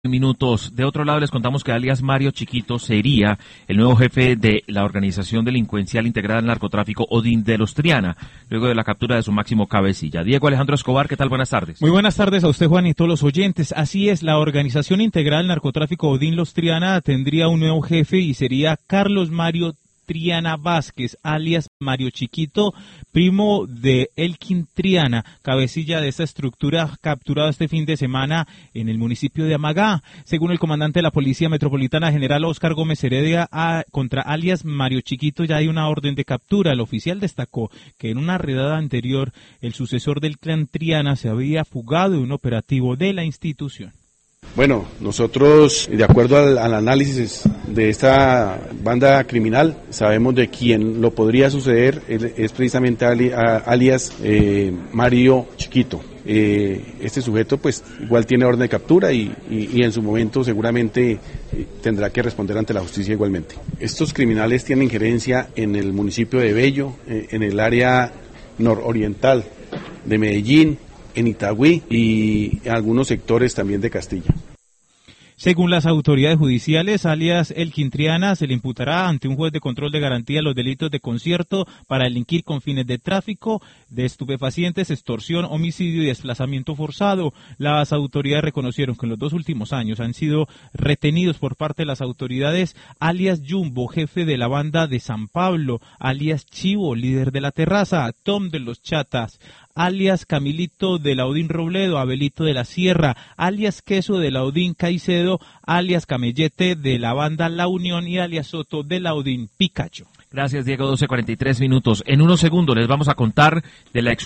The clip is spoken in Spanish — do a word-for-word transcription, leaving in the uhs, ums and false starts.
Minutos. De otro lado les contamos que alias Mario Chiquito sería el nuevo jefe de la organización delincuencial integrada al narcotráfico Odín de los Triana, luego de la captura de su máximo cabecilla. Diego Alejandro Escobar, ¿qué tal? Buenas tardes. Muy buenas tardes a usted, Juan, y todos los oyentes. Así es, la organización integrada al narcotráfico Odín los Triana tendría un nuevo jefe y sería Carlos Mario Triana Vázquez, alias Mario Chiquito, primo de Elkin Triana, cabecilla de esta estructura capturado este fin de semana en el municipio de Amagá. Según el comandante de la Policía Metropolitana, general Óscar Gómez Heredia, a, contra alias Mario Chiquito ya hay una orden de captura. El oficial destacó que en una redada anterior el sucesor del clan Triana se había fugado de un operativo de la institución. Bueno, nosotros, de acuerdo al, al análisis de esta banda criminal, sabemos de quién lo podría suceder, es, es precisamente ali, a, alias eh, Mario Chiquito. Eh, este sujeto pues igual tiene orden de captura y, y, y en su momento seguramente eh, tendrá que responder ante la justicia igualmente. Estos criminales tienen injerencia en el municipio de Bello, eh, en el área nororiental de Medellín, en Itagüí y algunos sectores también de Castilla. Según las autoridades judiciales, alias Elkin Triana se le imputará ante un juez de control de garantía los delitos de concierto para delinquir con fines de tráfico de estupefacientes, extorsión, homicidio y desplazamiento forzado. Las autoridades reconocieron que en los dos últimos años han sido retenidos por parte de las autoridades alias Jumbo, jefe de la banda de San Pablo, alias Chivo, líder de la terraza, Tom de los Chatas, alias Camilito de Laudín Robledo, Abelito de la Sierra, alias Queso de Laudín Caicedo, alias Camellete de la banda La Unión y alias Soto de Laudín Picacho. Gracias, Diego. doce cuarenta y tres minutos. En unos segundos les vamos a contar de la ex